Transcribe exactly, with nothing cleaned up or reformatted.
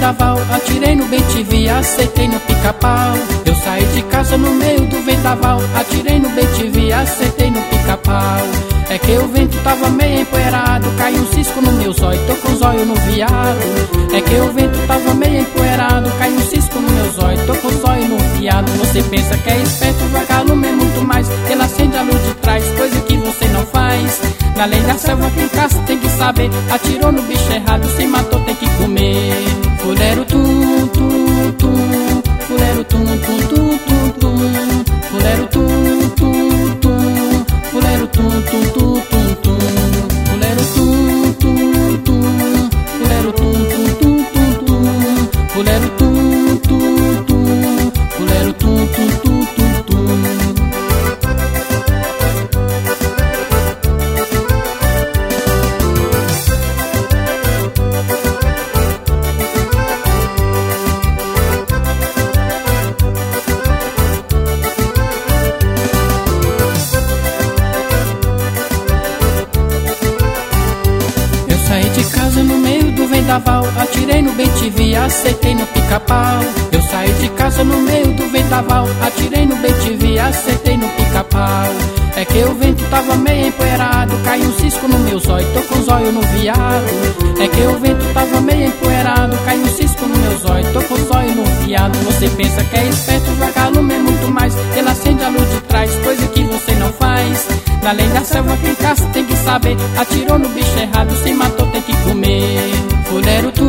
vendaval, atirei no bem-te-vi, acertei no pica-pau. Eu saí de casa no meio do vendaval, atirei no bem-te-vi, acertei no pica-pau. É que o vento tava meio empoeirado, caiu um cisco no meu zóio, tô com o zóio no viado. É que o vento tava meio empoeirado, caiu um cisco no meu zóio, tô com o zóio no viado. Você pensa que é esperto, vagalume é muito mais, ele acende a luz de trás, coisa que você não faz. Na lei da selva quem caça tem que saber, atirou no bicho errado, se matou tem que comer. Fulero tum tum tum, fulero tum tum tum tum tum, fulero tum tum tum, fulero tum tum tum tum tum, fulero tum tum tum, fulero tum tum tum tum tum, fulero tum tum tum, fulero tum tum tum tum tum. Saí de casa no meio do vendaval, atirei no bem-te-vi, acertei no pica-pau. Eu saí de casa no meio do vendaval, atirei no bem-te-vi, acertei no pica-pau. É que o vento tava meio empoeirado, caiu um cisco no meu zóio, tô com o zóio no viado. É que o vento tava meio empoeirado, caiu um cisco no meu zóio, tô com o zóio no viado. Você pensa que é esperto, vagalume é muito mais, ele acende a luz de trás, coisa que você não faz. Na lei da selva quem caça tem que saber, atirou no bicho errado, se matou tem que comer. Fulero tu